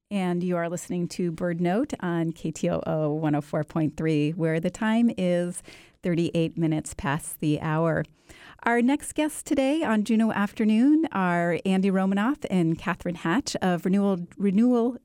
And you are listening to Bird Note on KTOO 104.3, where the time is 38 minutes past the hour. Our next guests today on Juno Afternoon are Andy Romanoff and Catherine Hatch of Renewable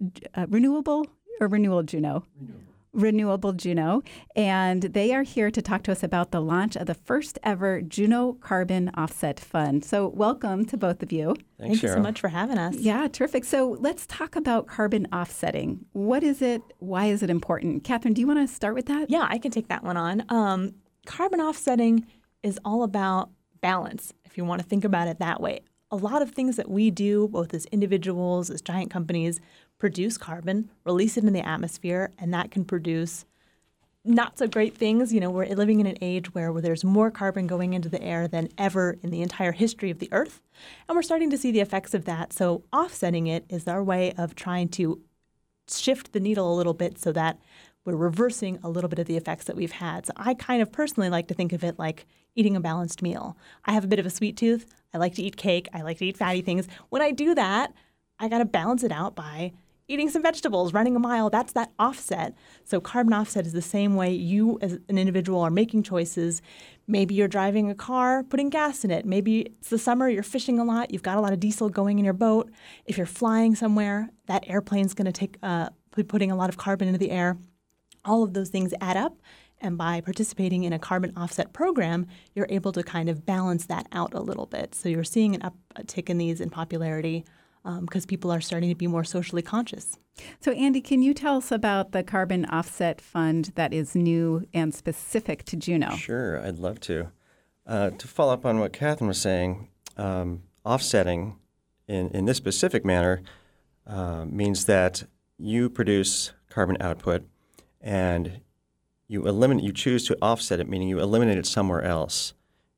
Juno. Renewable Juno, and they are here to talk to us about the launch of the first ever Juno Carbon Offset Fund. So welcome to both of you. Thanks, Thank you so much for having us. Yeah, terrific. So let's talk about carbon offsetting. What is it? Why is it important? Catherine, do you want to start with that? Yeah, I can take that one on. Carbon offsetting is all about balance, if you want to think about it that way. A lot of things that we do, both as individuals, as giant companies, produce carbon, release it in the atmosphere, and that can produce not so great things. You know, we're living in an age where there's more carbon going into the air than ever in the entire history of the Earth, and we're starting to see the effects of that. So offsetting it is our way of trying to shift the needle a little bit so that we're reversing a little bit of the effects that we've had. So I kind of personally like to think of it like eating a balanced meal. I have a bit of a sweet tooth. I like to eat cake. I like to eat fatty things. When I do that, I got to balance it out by eating some vegetables, running a mile. That's that offset. So carbon offset is the same way you as an individual are making choices. Maybe you're driving a car, putting gas in it. Maybe it's the summer, you're fishing a lot, you've got a lot of diesel going in your boat. If you're flying somewhere, that airplane's going to take putting a lot of carbon into the air. All of those things add up. And by participating in a carbon offset program, you're able to kind of balance that out a little bit. So you're seeing an uptick in these in popularity because people are starting to be more socially conscious. So Andy, can you tell us about the Carbon Offset Fund that is new and specific to Juno? Sure, I'd love to. To follow up on what Catherine was saying, offsetting in this specific manner means that you produce carbon output and you choose to offset it, meaning you eliminate it somewhere else.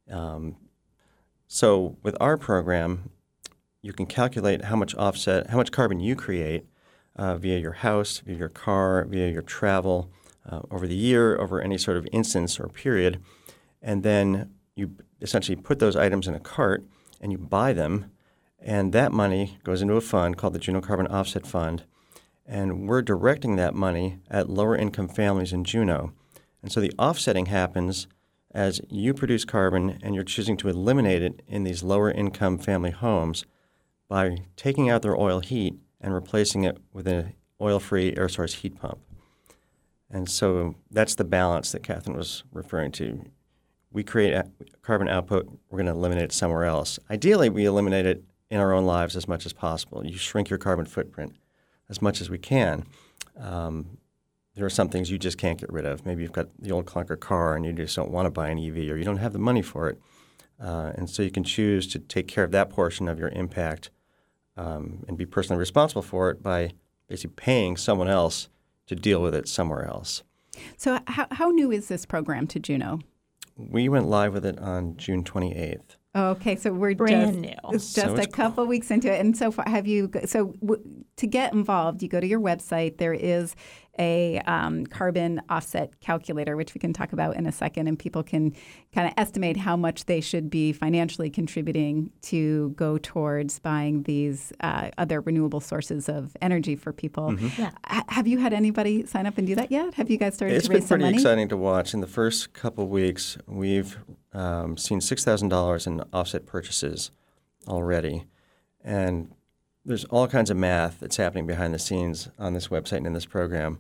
So with our program, you can calculate how much carbon you create via your house, via your car, via your travel, over the year, over any sort of instance or period. And then you essentially put those items in a cart and you buy them. And that money goes into a fund called the Juno Carbon Offset Fund. And we're directing that money at lower income families in Juno. And so the offsetting happens as you produce carbon and you're choosing to eliminate it in these lower income family homes by taking out their oil heat and replacing it with an oil-free air source heat pump. And so that's the balance that Catherine was referring to. We create carbon output, we're going to eliminate it somewhere else. Ideally, we eliminate it in our own lives as much as possible. You shrink your carbon footprint as much as we can. There are some things you just can't get rid of. Maybe you've got the old clunker car and you just don't want to buy an EV or you don't have the money for it. And so you can choose to take care of that portion of your impact and be personally responsible for it by basically paying someone else to deal with it somewhere else. So how new is this program to Juno? We went live with it on June 28th. Okay, so we're brand new. It's just a couple weeks into it. And so far, to get involved, you go to your website. There is a carbon offset calculator, which we can talk about in a second, and people can kind of estimate how much they should be financially contributing to go towards buying these other renewable sources of energy for people. Mm-hmm. Yeah. Have you had anybody sign up and do that yet? Have you guys started to raise some money? It's been pretty exciting to watch. In the first couple weeks, we've seen $6,000 in offset purchases already. And there's all kinds of math that's happening behind the scenes on this website and in this program.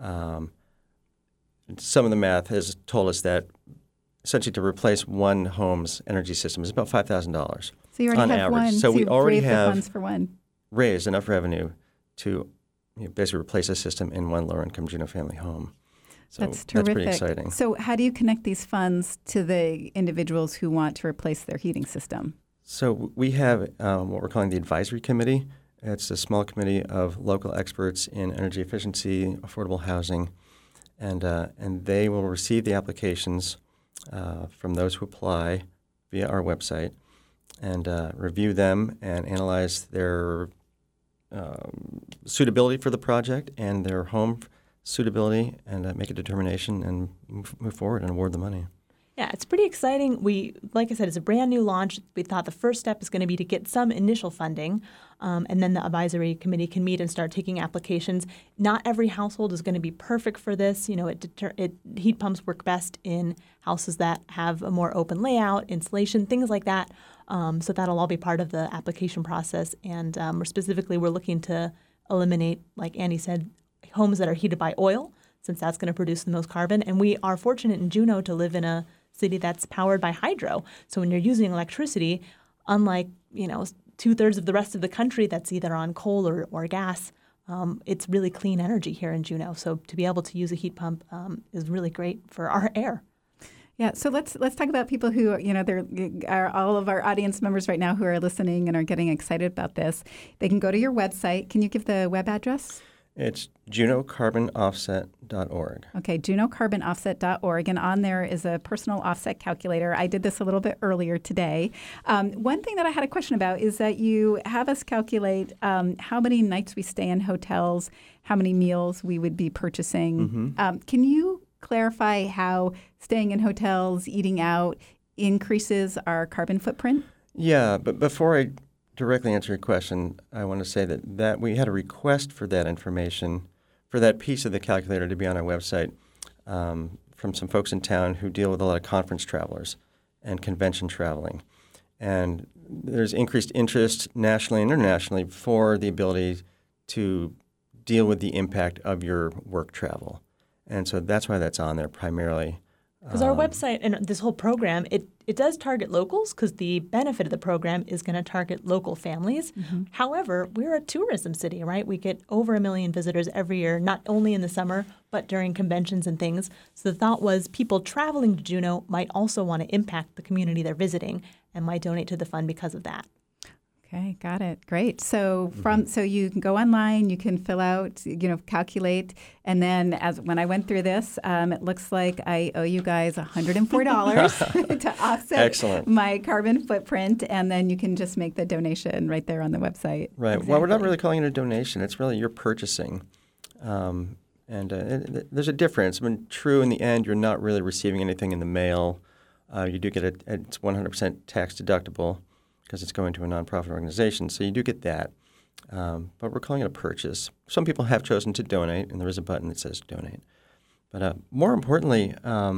Some of the math has told us that essentially to replace one home's energy system is about $5,000 So you already on have average. one. So we you've already raised the have funds for one. raised enough revenue to basically replace a system in one lower-income Juno family home. So That's terrific. That's pretty exciting. So how do you connect these funds to the individuals who want to replace their heating system? So we have what we're calling the advisory committee. It's a small committee of local experts in energy efficiency, affordable housing, and they will receive the applications from those who apply via our website and review them and analyze their suitability for the project and their home suitability and make a determination and move forward and award the money. Yeah, it's pretty exciting. Like I said, it's a brand new launch. We thought the first step is going to be to get some initial funding, and then the advisory committee can meet and start taking applications. Not every household is going to be perfect for this. You know, heat pumps work best in houses that have a more open layout, insulation, things like that. So that'll all be part of the application process. And we're looking to eliminate, like Andy said, homes that are heated by oil, since that's going to produce the most carbon. And we are fortunate in Juneau to live in a city that's powered by hydro. So when you're using electricity, unlike 2/3 of the rest of the country that's either on coal or gas, it's really clean energy here in Juneau. So to be able to use a heat pump is really great for our air. Yeah, so let's talk about people who there are all of our audience members right now who are listening and are getting excited about this. They can go to your website. Can you give the web address? It's JuneauCarbonOffset.org. Okay, JuneauCarbonOffset.org, and on there is a personal offset calculator. I did this a little bit earlier today. One thing that I had a question about is that you have us calculate how many nights we stay in hotels, how many meals we would be purchasing. Can you clarify how staying in hotels, eating out, increases our carbon footprint? Yeah, but before I directly answer your question, I want to say that we had a request for that information, for that piece of the calculator to be on our website from some folks in town who deal with a lot of conference travelers and convention traveling. And there's increased interest nationally and internationally for the ability to deal with the impact of your work travel. And so that's why that's on there primarily. Because our website and this whole program, it does target locals because the benefit of the program is going to target local families. However, we're a tourism city, right? We get over 1 million visitors every year, not only in the summer, but during conventions and things. So the thought was people traveling to Juneau might also want to impact the community they're visiting and might donate to the fund because of that. Okay, got it. Great. So so you can go online, you can fill out, calculate, and then when I went through this, it looks like I owe you guys $104 to offset Excellent. my carbon footprint, and then you can just make the donation right there on the website. Right. Exactly. Well, we're not really calling it a donation. It's really you're purchasing. There's a difference. I mean, true, in the end, you're not really receiving anything in the mail. You do get it's 100% tax deductible, because it's going to a nonprofit organization. So you do get that. But we're calling it a purchase. Some people have chosen to donate, and there is a button that says donate. But more importantly,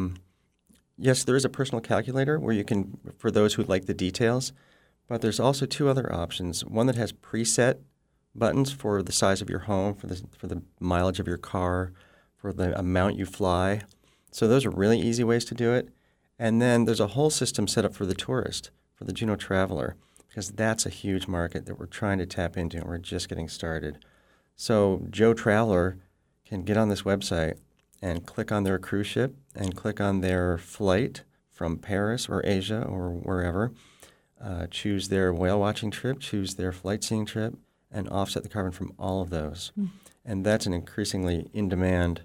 yes, there is a personal calculator where you can, for those who like the details, but there's also 2 other options. One that has preset buttons for the size of your home, for the mileage of your car, for the amount you fly. So those are really easy ways to do it. And then there's a whole system set up for the tourist, for the Juneau traveler, because that's a huge market that we're trying to tap into, and we're just getting started. So Joe Traveler can get on this website and click on their cruise ship and click on their flight from Paris or Asia or wherever, choose their whale watching trip, choose their flight seeing trip, and offset the carbon from all of those. And that's an increasingly in-demand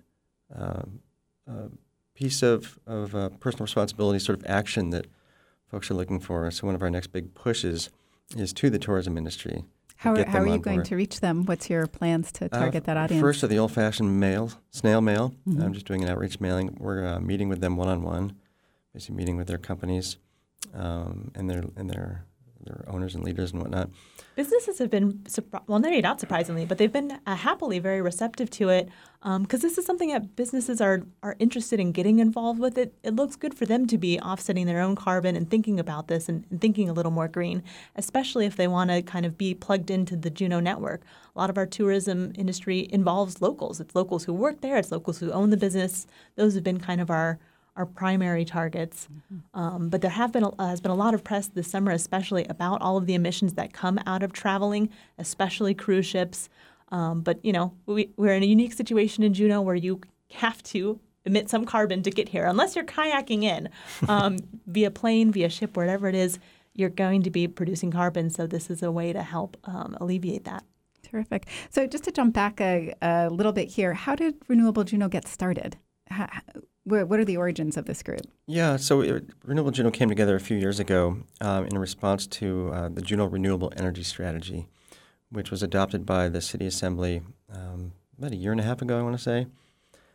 piece of personal responsibility sort of action that folks are looking for. So one of our next big pushes is to the tourism industry. How are you going to reach them? What's your plans to target that audience? First, the old-fashioned snail mail. I'm just doing an outreach mailing. We're meeting with them one-on-one, basically meeting with their companies and their owners and leaders and whatnot. Businesses have been, maybe not surprisingly, but they've been happily very receptive to it because this is something that businesses are interested in getting involved with. It looks good for them to be offsetting their own carbon and thinking about this and thinking a little more green, especially if they want to kind of be plugged into the Juneau network. A lot of our tourism industry involves locals. It's locals who work there. It's locals who own the business. Those have been kind of our primary targets. But there has been a lot of press this summer, especially about all of the emissions that come out of traveling, especially cruise ships. But, we're in a unique situation in Juneau where you have to emit some carbon to get here. Unless you're kayaking in via plane, via ship, wherever it is, you're going to be producing carbon. So this is a way to help alleviate that. Terrific. So just to jump back a little bit here, how did Renewable Juneau get started? What are the origins of this group? Yeah, so Renewable Juneau came together a few years ago in response to the Juneau Renewable Energy Strategy, which was adopted by the City Assembly about a year and a half ago, I want to say.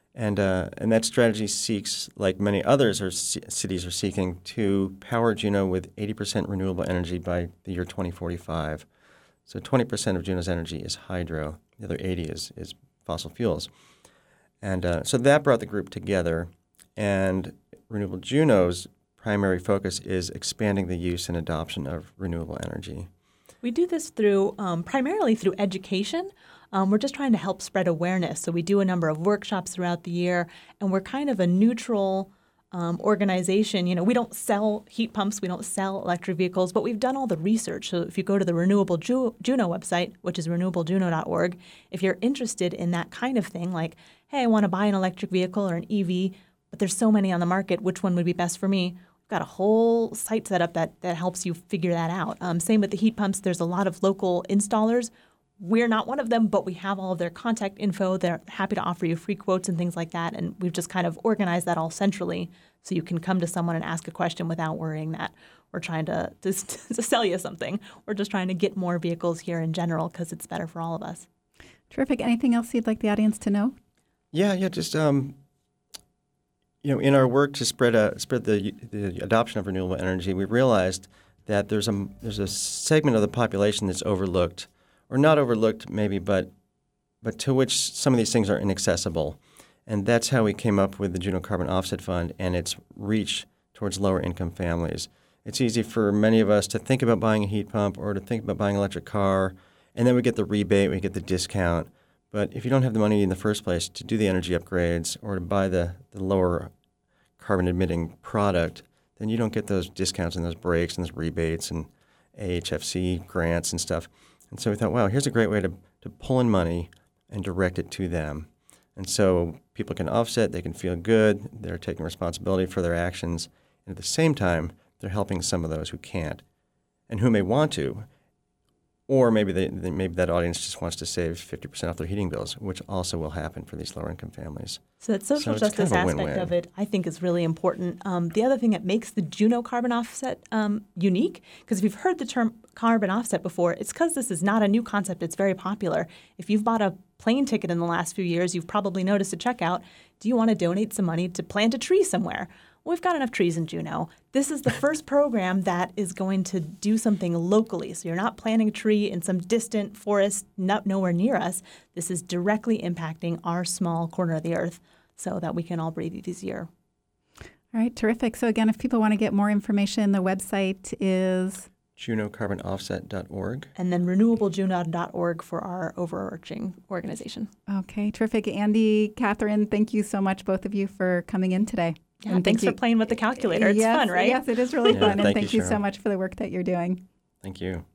And that strategy seeks, like many others cities are seeking, to power Juneau with 80% renewable energy by the year 2045. So 20% of Juneau's energy is hydro. The other 80 is fossil fuels. And so that brought the group together. And Renewable Juneau's primary focus is expanding the use and adoption of renewable energy. We do this through primarily through education. We're just trying to help spread awareness. So we do a number of workshops throughout the year, and we're kind of a neutral organization. You know, we don't sell heat pumps, we don't sell electric vehicles, but we've done all the research. So if you go to the Renewable Juneau website, which is renewablejuneau.org, if you're interested in that kind of thing, like, hey, I want to buy an electric vehicle or an EV, but there's so many on the market, which one would be best for me? We've got a whole site set up that helps you figure that out. Same with the heat pumps. There's a lot of local installers. We're not one of them, but we have all of their contact info. They're happy to offer you free quotes and things like that. And we've just kind of organized that all centrally so you can come to someone and ask a question without worrying that we're trying to sell you something. We're just trying to get more vehicles here in general because it's better for all of us. Terrific. Anything else you'd like the audience to know? Yeah, just in our work to spread the adoption of renewable energy, we realized that there's a segment of the population that's overlooked, or not overlooked maybe, but to which some of these things are inaccessible. And that's how we came up with the Juneau Carbon Offset Fund and its reach towards lower income families. It's easy for many of us to think about buying a heat pump or to think about buying an electric car, and then we get the rebate, we get the discount. But if you don't have the money in the first place to do the energy upgrades or to buy the lower carbon emitting product, then you don't get those discounts and those breaks and those rebates and AHFC grants and stuff. And so we thought, wow, here's a great way to pull in money and direct it to them. And so people can offset, they can feel good, they're taking responsibility for their actions, and at the same time, they're helping some of those who can't and who may want to. Or maybe maybe that audience just wants to save 50% off their heating bills, which also will happen for these lower-income families. So that social justice aspect of it, I think, is really important. The other thing that makes the Juneau Carbon Offset unique, because if you've heard the term carbon offset before, it's because this is not a new concept. It's very popular. If you've bought a plane ticket in the last few years, you've probably noticed at checkout, do you want to donate some money to plant a tree somewhere? Well, we've got enough trees in Juneau. This is the first program that is going to do something locally. So you're not planting a tree in some distant forest nowhere near us. This is directly impacting our small corner of the earth so that we can all breathe easier. All right, terrific. So again, if people want to get more information, the website is JuneauCarbonOffset.org. And then RenewableJuneau.org for our overarching organization. Okay, terrific. Andy, Catherine, thank you so much, both of you, for coming in today. Yeah, and thanks for playing with the calculator. It's fun, right? Yes, it is really fun. And thank you Cheryl. so much for the work that you're doing. Thank you.